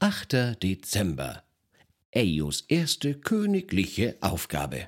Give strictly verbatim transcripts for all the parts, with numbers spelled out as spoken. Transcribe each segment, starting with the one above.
achter Dezember. Eeyos erste königliche Aufgabe.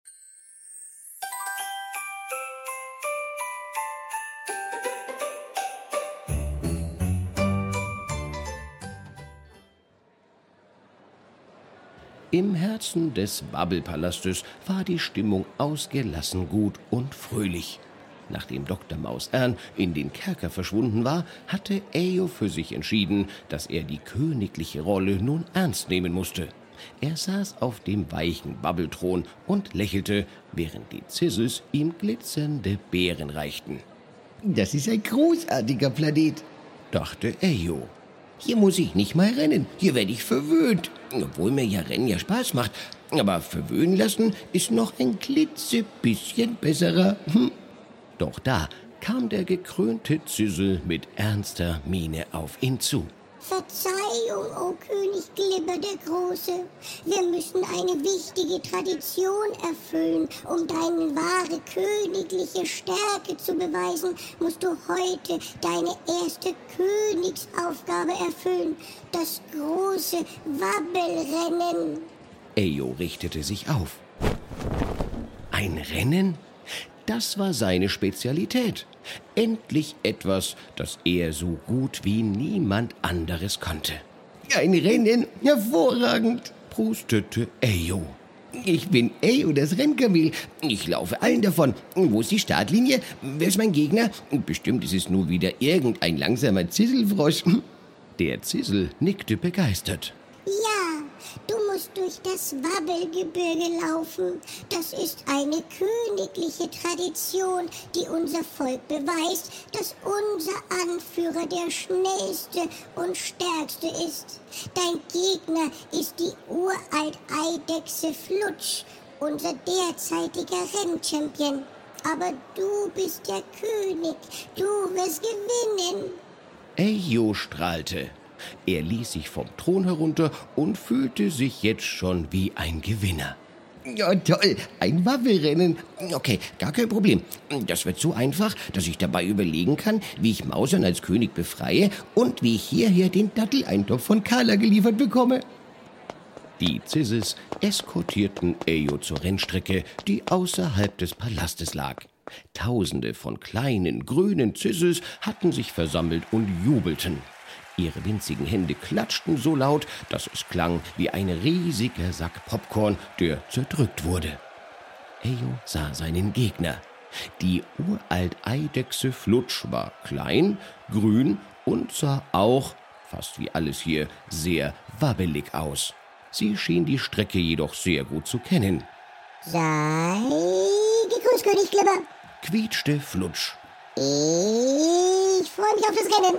Im Herzen des Wabbelpalastes war die Stimmung ausgelassen gut und fröhlich. Nachdem Doktor Maus-Ärn in den Kerker verschwunden war, hatte Ejo für sich entschieden, dass er die königliche Rolle nun ernst nehmen musste. Er saß auf dem weichen Wabbelthron und lächelte, während die Zizzles ihm glitzernde Beeren reichten. »Das ist ein großartiger Planet«, dachte Ejo. »Hier muss ich nicht mal rennen, hier werde ich verwöhnt. Obwohl mir ja Rennen ja Spaß macht. Aber verwöhnen lassen ist noch ein klitzebisschen besserer.« Hm. Doch da kam der gekrönte Zizzle mit ernster Miene auf ihn zu. »Verzeihung, o König Glibber der Große. Wir müssen eine wichtige Tradition erfüllen. Um deine wahre königliche Stärke zu beweisen, musst du heute deine erste Königsaufgabe erfüllen. Das große Wabbelrennen.« Ejo richtete sich auf. Ein Rennen? Das war seine Spezialität. Endlich etwas, das er so gut wie niemand anderes konnte. »Ein Rennen? Hervorragend«, prustete Ejo. »Ich bin Ejo, das Rennkamel. Ich laufe allen davon. Wo ist die Startlinie? Wer ist mein Gegner? Bestimmt ist es nur wieder irgendein langsamer Zisselfrosch.« Der Zizzle nickte begeistert. »Ja, du musst durch das Wabbelgebirge laufen. Das ist eine königliche Tradition, die unser Volk beweist, dass unser Anführer der schnellste und stärkste ist. Dein Gegner ist die Uralt-Eidechse Flutsch, unser derzeitiger Rennchampion. Aber du bist der König, du wirst gewinnen.« Ejo strahlte. Er ließ sich vom Thron herunter und fühlte sich jetzt schon wie ein Gewinner. »Ja, toll, ein Wabbelrennen. Okay, gar kein Problem. Das wird so einfach, dass ich dabei überlegen kann, wie ich Mausern als König befreie und wie ich hierher den Datteleintopf von Carla geliefert bekomme.« Die Zizzles eskortierten Ejo zur Rennstrecke, die außerhalb des Palastes lag. Tausende von kleinen, grünen Zizzles hatten sich versammelt und jubelten. Ihre winzigen Hände klatschten so laut, dass es klang wie ein riesiger Sack Popcorn, der zerdrückt wurde. Ejo sah seinen Gegner. Die Uralt-Eidechse Flutsch war klein, grün und sah auch, fast wie alles hier, sehr wabbelig aus. Sie schien die Strecke jedoch sehr gut zu kennen. »Sei gegrüßt, König Glibber«, quietschte Flutsch. »Ich freue mich auf das Rennen.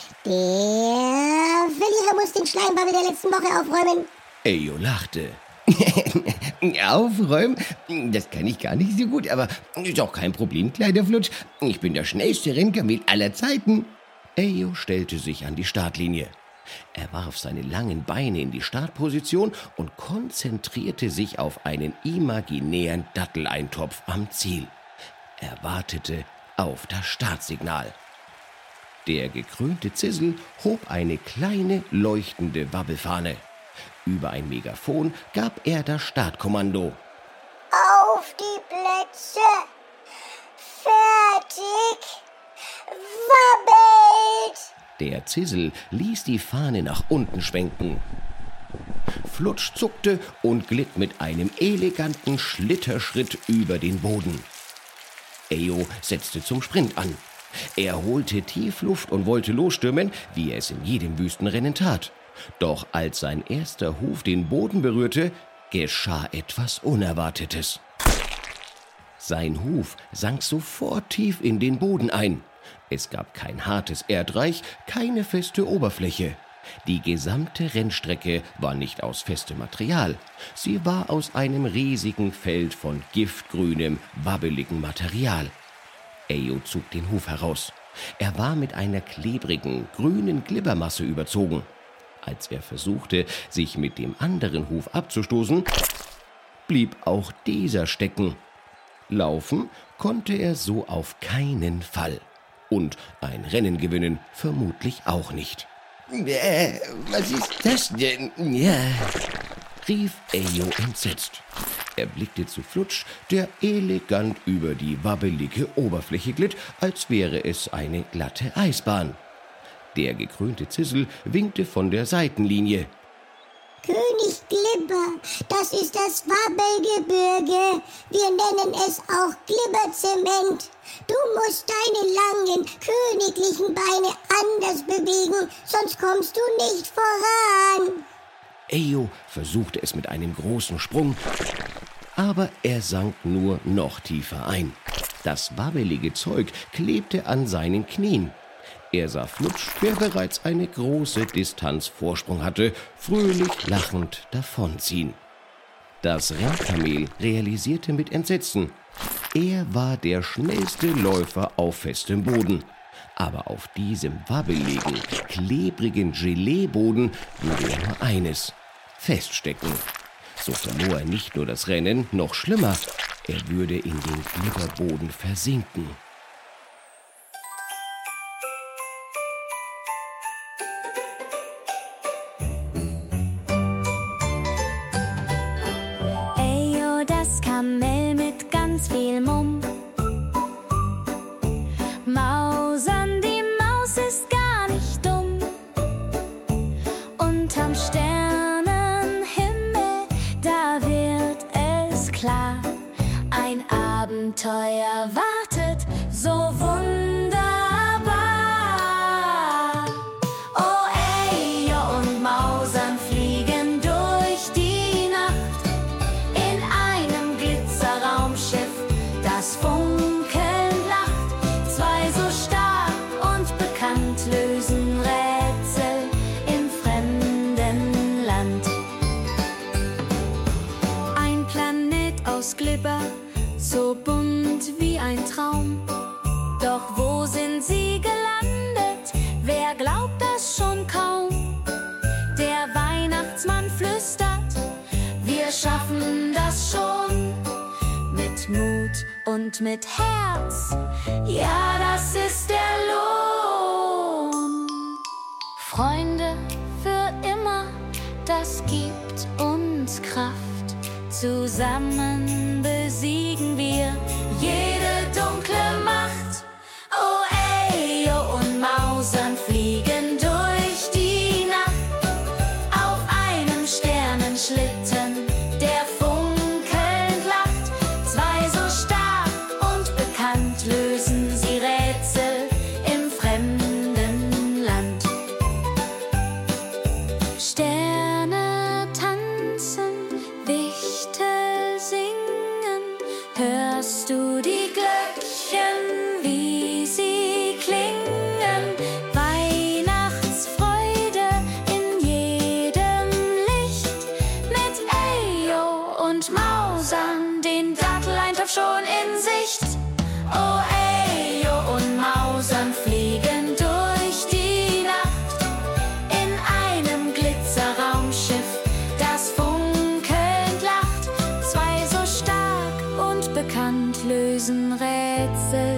Der Verlierer muss den Schleimwabbel der letzten Woche aufräumen.« Ejo lachte. »Aufräumen? Das kann ich gar nicht so gut, aber ist auch kein Problem, kleiner Flutsch. Ich bin der schnellste Rennkamel aller Zeiten.« Ejo stellte sich an die Startlinie. Er warf seine langen Beine in die Startposition und konzentrierte sich auf einen imaginären Datteleintopf am Ziel. Er wartete auf das Startsignal. Der gekrönte Zizzle hob eine kleine, leuchtende Wabbelfahne. Über ein Megafon gab er das Startkommando. »Auf die Plätze! Fertig! Wabbelt!« Der Zizzle ließ die Fahne nach unten schwenken. Flutsch zuckte und glitt mit einem eleganten Schlitterschritt über den Boden. Ejo setzte zum Sprint an. Er holte tief Luft und wollte losstürmen, wie er es in jedem Wüstenrennen tat. Doch als sein erster Huf den Boden berührte, geschah etwas Unerwartetes. Sein Huf sank sofort tief in den Boden ein. Es gab kein hartes Erdreich, keine feste Oberfläche. Die gesamte Rennstrecke war nicht aus festem Material. Sie war aus einem riesigen Feld von giftgrünem, wabbeligem Material. Ejo zog den Huf heraus. Er war mit einer klebrigen, grünen Glibbermasse überzogen. Als er versuchte, sich mit dem anderen Huf abzustoßen, blieb auch dieser stecken. Laufen konnte er so auf keinen Fall. Und ein Rennen gewinnen vermutlich auch nicht. Äh, was ist das denn? Ja, rief Ejo entsetzt. Er blickte zu Flutsch, der elegant über die wabbelige Oberfläche glitt, als wäre es eine glatte Eisbahn. Der gekrönte Zissel winkte von der Seitenlinie. König Glibber, das ist das Wabbelgebirge. Wir nennen es auch Glibberzement. Du musst deine langen, königlichen Beine anders bewegen, sonst kommst du nicht voran. Ejo versuchte es mit einem großen Sprung, aber er sank nur noch tiefer ein. Das wabbelige Zeug klebte an seinen Knien. Er sah Flutsch, der bereits eine große Distanz Vorsprung hatte, fröhlich lachend davonziehen. Das Rennkamel realisierte mit Entsetzen: Er war der schnellste Läufer auf festem Boden. Aber auf diesem wabbeligen, klebrigen Geleeboden würde er nur eines: feststecken. So verlor er nicht nur das Rennen, noch schlimmer, er würde in den Glibberboden versinken. Ejo, das Kamel mit ganz viel Mumm. Mausern, die Maus ist gar nicht dumm. Unterm Sternenhimmel, da wird es klar, ein Abenteuer wartet so wunderbar. Oh, Ejo und Mausern fliegen durch die Nacht in einem Glitzerraumschiff, das funkelnd lacht. Zwei so stark und bekannt lösen Rätsel im fremden Land. Ein Planet aus Glibber, so bunt wie ein Traum. Doch wo sind sie gelandet? Wer glaubt das schon kaum? Der Weihnachtsmann flüstert: Wir schaffen das schon. Mit Mut und mit Herz, ja, das ist der Lohn. Freunde für immer, das gibt uns Kraft. Zusammen besiegen wir jede dunkle Macht. Oh, Ejo und Mausern fliegen durch die Nacht auf einem Sternenschlitten, der funkelnd lacht. Zwei so stark und bekannt lösen sie Rätsel im fremden Land. Sterne tanzen, Wichtel singen, hörst du die Glöckchen, wie sie klingen? Weihnachtsfreude in jedem Licht, mit Ejo und Mausern, den Datteleintopf schon in Sicht. Oh, Ejo und Mausern fliegen durch die Nacht in einem Glitzerraumschiff, das funkelnd lacht. Zwei so stark und bekannt lösen Rätsel